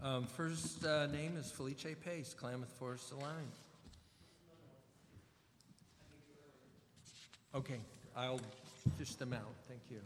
First name is Felice Pace, Klamath Forest Alliance. Okay, I'll fish them out. Thank you.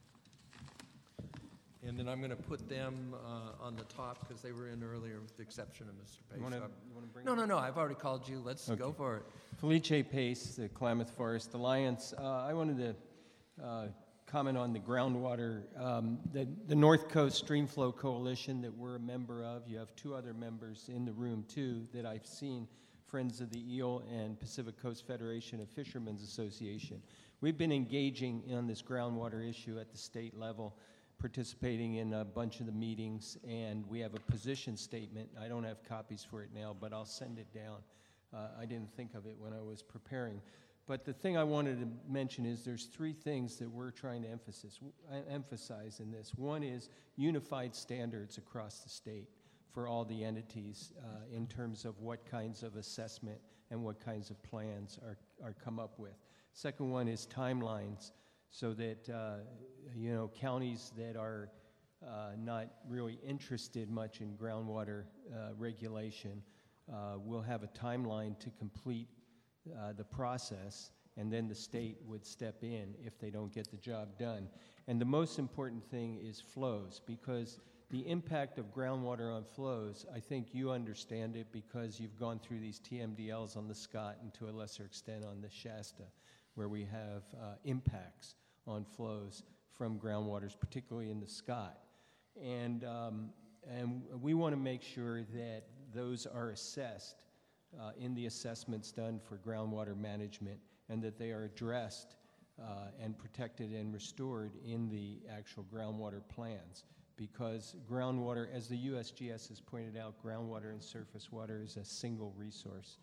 And then I'm going to put them on the top because they were in earlier with the exception of Mr. Pace. You want to bring No, I've already called you. Let's go for it. Felice Pace, the Klamath Forest Alliance. I wanted to comment on the groundwater, the North Coast Streamflow Coalition that we're a member of. You have two other members in the room, too, that I've seen, Friends of the Eel and Pacific Coast Federation of Fishermen's Association. We've been engaging on this groundwater issue at the state level, participating in a bunch of the meetings, and we have a position statement. I don't have copies for it now, but I'll send it down. I didn't think of it when I was preparing. But the thing I wanted to mention is there's three things that we're trying to emphasize in this. One is unified standards across the state for all the entities in terms of what kinds of assessment and what kinds of plans are come up with. Second one is timelines, so that counties that are not really interested much in groundwater regulation will have a timeline to complete the process, and then the state would step in if they don't get the job done. And the most important thing is flows, because the impact of groundwater on flows, I think you understand it because you've gone through these TMDLs on the Scott and to a lesser extent on the Shasta, where we have impacts on flows from groundwaters, particularly in the Scott. And we want to make sure that those are assessed in the assessments done for groundwater management, and that they are addressed and protected and restored in the actual groundwater plans. Because groundwater, as the USGS has pointed out, groundwater and surface water is a single resource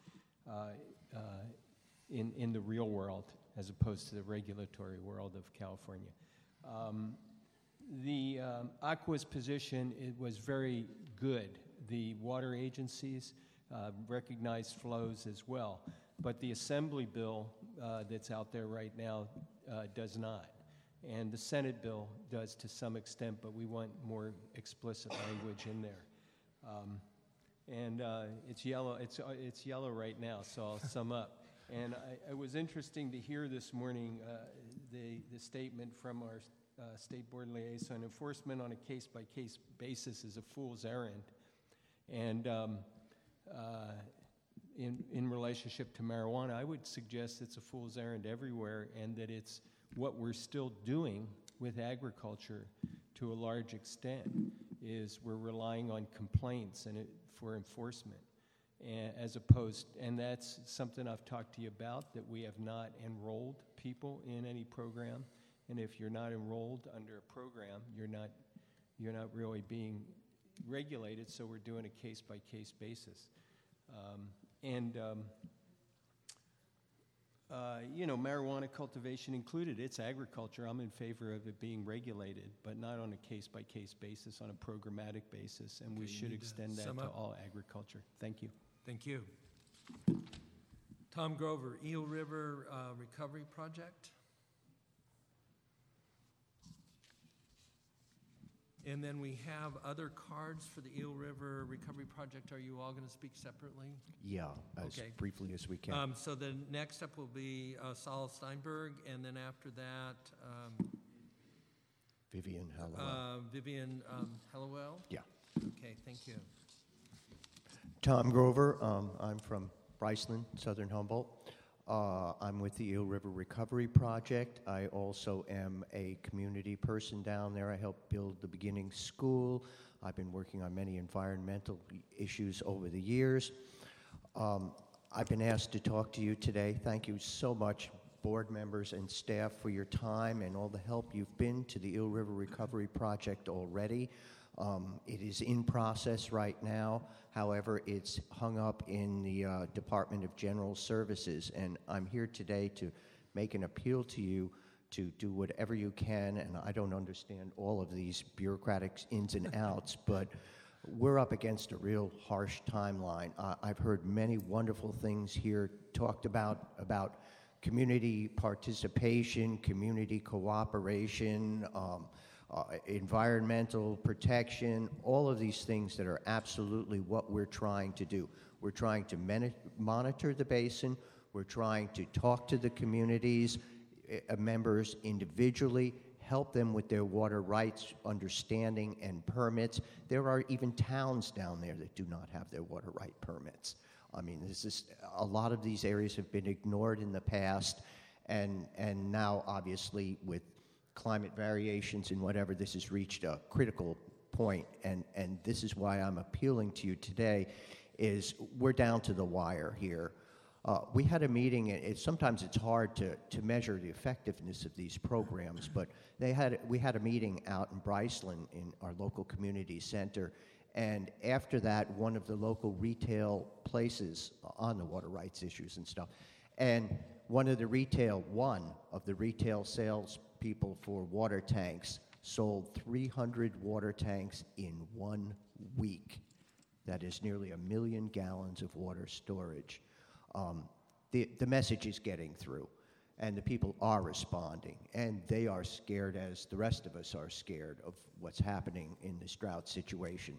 in the real world, as opposed to the regulatory world of California. The Aqua's position, it was very good. The water agencies recognized flows as well, but the Assembly bill that's out there right now does not. And the Senate bill does to some extent, but we want more explicit language in there. It's yellow. It's yellow right now, so I'll sum up. And it was interesting to hear this morning the statement from our State Board Liaison. Enforcement on a case-by-case basis is a fool's errand. And in relationship to marijuana, I would suggest it's a fool's errand everywhere, and that it's what we're still doing with agriculture to a large extent is we're relying on complaints for enforcement, and that's something I've talked to you about, that we have not enrolled people in any program, and if you're not enrolled under a program, you're not really being regulated, so we're doing a case-by-case basis. Marijuana cultivation included, it's agriculture. I'm in favor of it being regulated, but not on a case-by-case basis, on a programmatic basis, and we should extend that to all agriculture. Thank you. Thank you. Tom Grover, Eel River Recovery Project. And then we have other cards for the Eel River Recovery Project. Are you all going to speak separately? Yeah, as briefly as we can. So the next up will be Saul Steinberg, and then after that, Vivian Hallowell. Vivian Hallowell? Yeah. Okay, thank you. Tom Grover. I'm from Bryceland, Southern Humboldt. I'm with the Eel River Recovery Project. I also am a community person down there. I helped build the beginning school. I've been working on many environmental issues over the years. I've been asked to talk to you today. Thank you so much, board members and staff, for your time and all the help you've been to the Eel River Recovery Project already. It is in process right now. However, it's hung up in the Department of General Services, and I'm here today to make an appeal to you to do whatever you can, and I don't understand all of these bureaucratic ins and outs, but we're up against a real harsh timeline. I've heard many wonderful things here talked about community participation, community cooperation, environmental protection, all of these things that are absolutely what we're trying to do. We're trying to monitor the basin. We're trying to talk to the communities, members individually, help them with their water rights, understanding, and permits. There are even towns down there that do not have their water right permits. I mean, a lot of these areas have been ignored in the past, and now, obviously, with climate variations and whatever, this has reached a critical point, and this is why I'm appealing to you today, is we're down to the wire here. We had a meeting, and sometimes it's hard to measure the effectiveness of these programs, but we had a meeting out in Bryceland in our local community center, and after that, one of the local retail places on the water rights issues and stuff, and one of the retail sales people for water tanks sold 300 water tanks in 1 week. That is nearly 1 million gallons of water storage. The message is getting through, and the people are responding, and they are scared, as the rest of us are scared, of what's happening in this drought situation.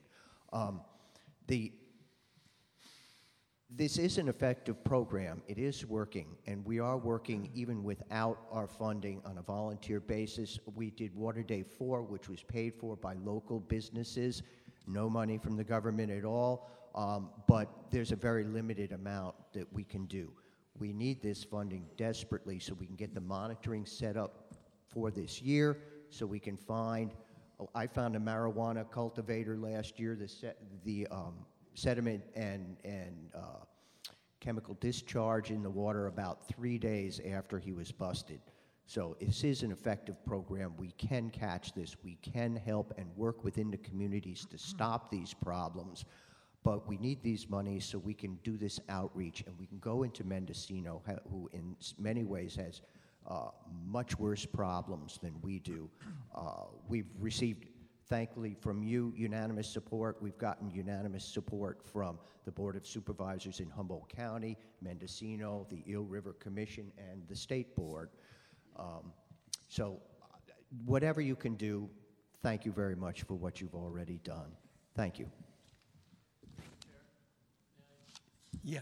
This is an effective program. It is working, and we are working even without our funding on a volunteer basis. We did Water Day 4, which was paid for by local businesses, no money from the government at all, but there's a very limited amount that we can do. We need this funding desperately so we can get the monitoring set up for this year, so we can find, I found a marijuana cultivator last year. The sediment and chemical discharge in the water about 3 days after he was busted. So this is an effective program. We can catch this. We can help and work within the communities to stop these problems. But we need these monies so we can do this outreach, and we can go into Mendocino, who in many ways has much worse problems than we do. We've received, thankfully, from you, unanimous support. We've gotten unanimous support from the Board of Supervisors in Humboldt County, Mendocino, the Eel River Commission, and the State Board. So whatever you can do, thank you very much for what you've already done. Thank you. Yes.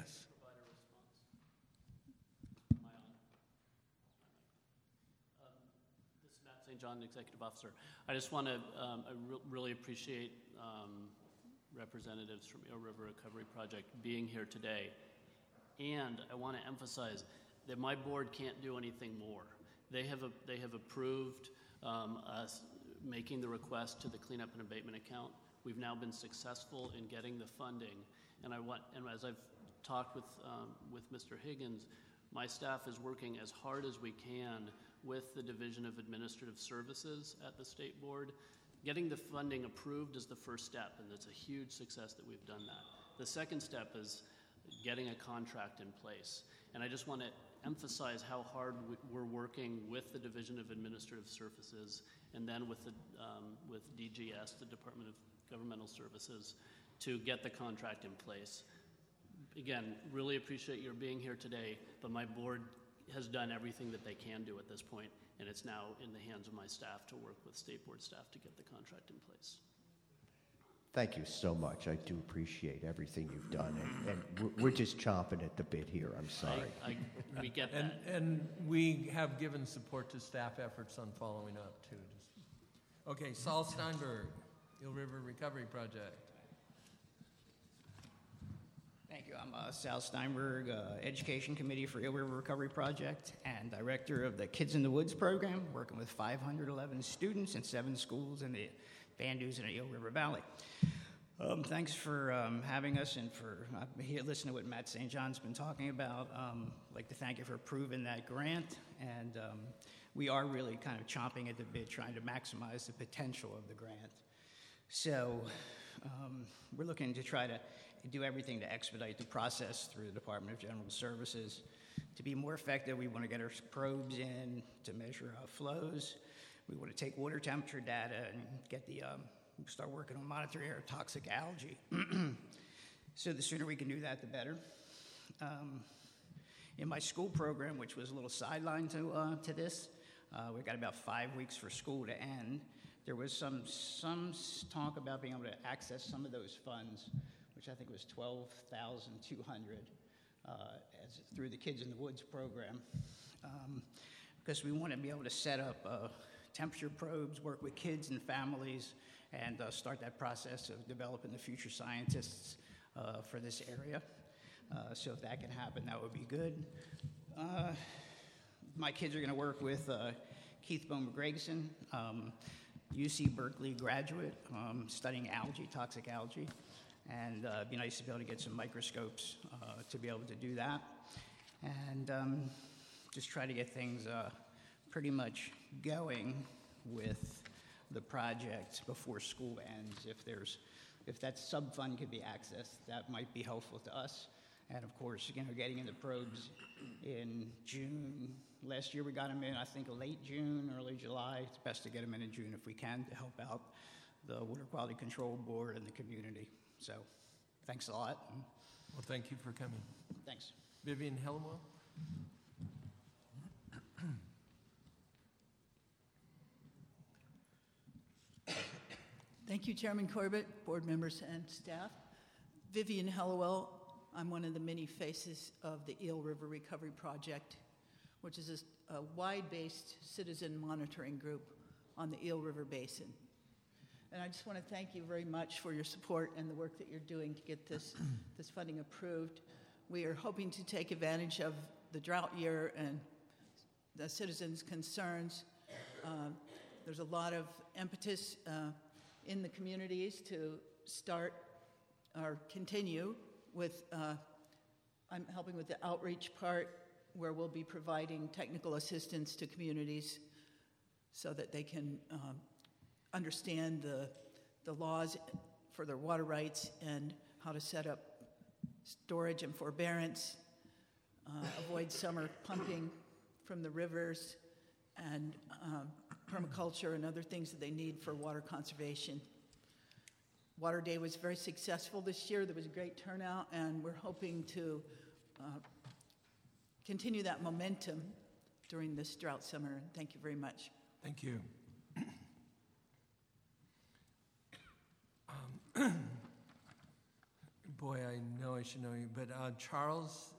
This is Matt St. John, Executive Officer. I just want to really appreciate representatives from Eel River Recovery Project being here today. And I want to emphasize that my board can't do anything more. They have approved us making the request to the cleanup and abatement account. We've now been successful in getting the funding, and as I've talked with Mr. Higgins, my staff is working as hard as we can with the Division of Administrative Services at the State Board. Getting the funding approved is the first step, and it's a huge success that we've done that. The second step is getting a contract in place, and I just want to emphasize how hard we're working with the Division of Administrative Services, and then with DGS, the Department of Governmental Services, to get the contract in place. Again, really appreciate your being here today, but my board has done everything that they can do at this point, and it's now in the hands of my staff to work with State Board staff to get the contract in place. Thank you so much. I do appreciate everything you've done, and we're just chomping at the bit here. I'm sorry. We get that. And we have given support to staff efforts on following up, too. Okay, Saul Steinberg, Eel River Recovery Project. Thank you. I'm Sal Steinberg, Education Committee for Eel River Recovery Project and Director of the Kids in the Woods program, working with 511 students in 7 schools in the Van Dusen and Eel River Valley. Thanks for having us and for listening to what Matt St. John's been talking about. I'd like to thank you for approving that grant, and we are really kind of chomping at the bit trying to maximize the potential of the grant. So we're looking to try to do everything to expedite the process through the Department of General Services. To be more effective, we want to get our probes in to measure flows. We want to take water temperature data and get start working on monitoring our toxic algae. So the sooner we can do that, the better. In my school program, which was a little sideline to this, we've got about 5 weeks for school to end. There was some talk about being able to access some of those funds, which I think was $12,200 through the Kids in the Woods program, because we want to be able to set up temperature probes, work with kids and families, and start that process of developing the future scientists for this area. So if that can happen, that would be good. My kids are going to work with Keith Bowman-Gregson, UC Berkeley graduate, studying algae, toxic algae. And it'd be nice to be able to get some microscopes to be able to do that. And just try to get things pretty much going with the project before school ends. If that sub-fund could be accessed, that might be helpful to us. And of course, getting into probes in June. Last year we got them in, I think, late June, early July. It's best to get them in June if we can to help out the Water Quality Control Board and the community. So, thanks a lot. Well, thank you for coming. Thanks. Vivian Hellewell? Thank you, Chairman Corbett, board members, and staff. Vivian Hellewell. I'm one of the many faces of the Eel River Recovery Project, which is a wide-based citizen monitoring group on the Eel River Basin. And I just want to thank you very much for your support and the work that you're doing to get this funding approved. We are hoping to take advantage of the drought year and the citizens' concerns. There's a lot of impetus in the communities to start or continue with, I'm helping with the outreach part, where we'll be providing technical assistance to communities so that they can understand the laws for their water rights and how to set up storage and forbearance, avoid summer pumping from the rivers, and permaculture and other things that they need for water conservation. Water Day was very successful this year. There was a great turnout, and we're hoping to continue that momentum during this drought summer. Thank you very much. Thank you. Boy, I know I should know you, but Charles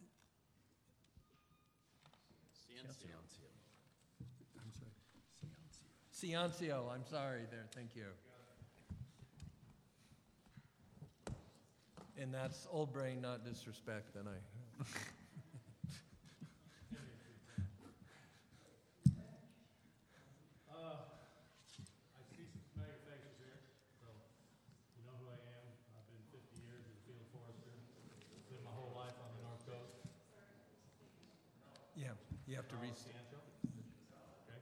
Ciancio, I'm sorry there, thank you. And that's old brain, not disrespect, then I... I see some familiar faces here, so you know who I am. I've been 50 years as a field forester, lived my whole life on the North Coast. Yeah, you have to read. Sancho. Okay.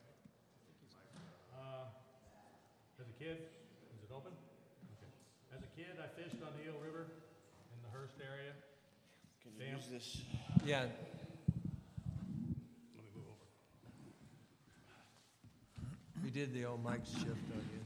As a kid, is it open? Okay. As a kid, I fished on the Eel River in the Hearst area. Can you use this? Yeah, Let me move over. we did the old mic shift on you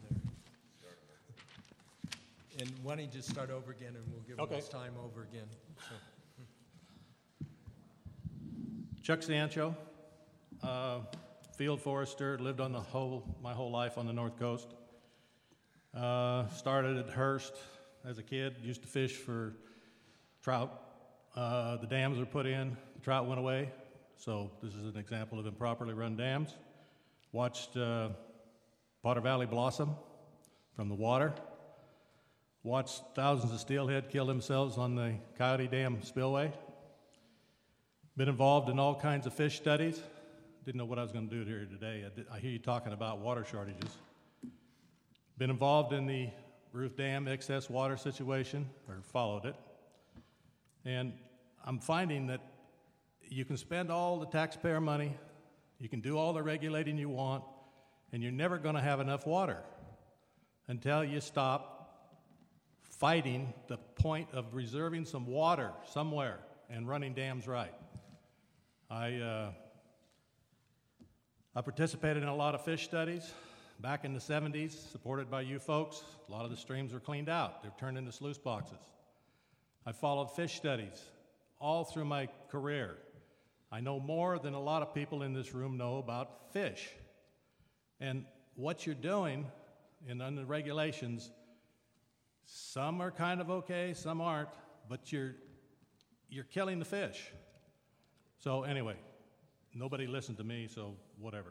there. And why don't you just start over again, and we'll give Okay. us time over again. So, Chuck Sancho, field forester, lived on my whole life on the North Coast. Started at Hearst as a kid, used to fish for trout. The dams were put in, the trout went away, so this is an example of improperly run dams. Watched Potter Valley blossom from the water. Watched thousands of steelhead kill themselves on the Coyote Dam spillway. Been involved in all kinds of fish studies. Didn't know what I was going to do here today. I hear you talking about water shortages. Been involved in the Ruth Dam excess water situation, or followed it. And I'm finding that you can spend all the taxpayer money, you can do all the regulating you want, and you're never going to have enough water until you stop fighting the point of reserving some water somewhere and running dams right. I participated in a lot of fish studies back in the 70s, supported by you folks. A lot of the streams were cleaned out. They're turned into sluice boxes. I followed fish studies all through my career. I know more than a lot of people in this room know about fish. And what you're doing and under the regulations, some are kind of okay, some aren't, but you're killing the fish. So anyway, nobody listened to me, so whatever.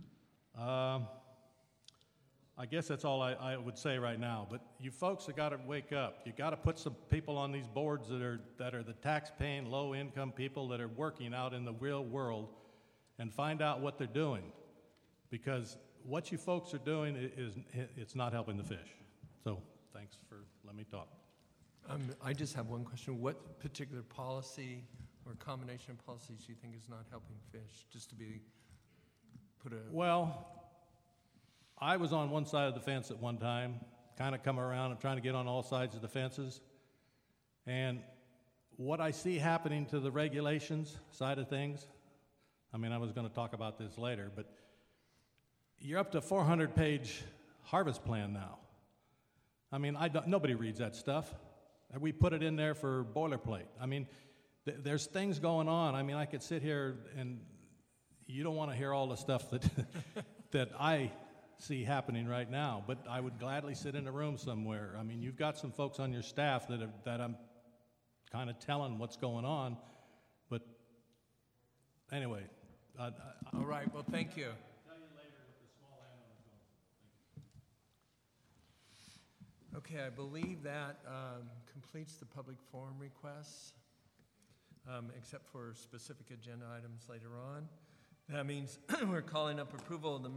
I guess that's all I would say right now. But you folks have got to wake up. You got to put some people on these boards that are the tax-paying, low-income people that are working out in the real world, and find out what they're doing, because what you folks are doing it's not helping the fish. So thanks for letting me talk. I just have one question. What particular policy or combination of policies do you think is not helping fish? Just to be Well, I was on one side of the fence at one time, kind of come around and trying to get on all sides of the fences. And what I see happening to the regulations side of things, I mean, I was going to talk about this later, but you're up to 400-page harvest plan now. I mean, nobody reads that stuff. We put it in there for boilerplate. I mean, there's things going on. I mean, I could sit here and you don't want to hear all the stuff that that I see happening right now, but I would gladly sit in a room somewhere. I mean, you've got some folks on your staff that I'm kind of telling what's going on, but anyway. all right, well, thank you. Tell you later what the small landowner's going. Okay, I believe that completes the public forum requests, except for specific agenda items later on. That means we're calling up approval of the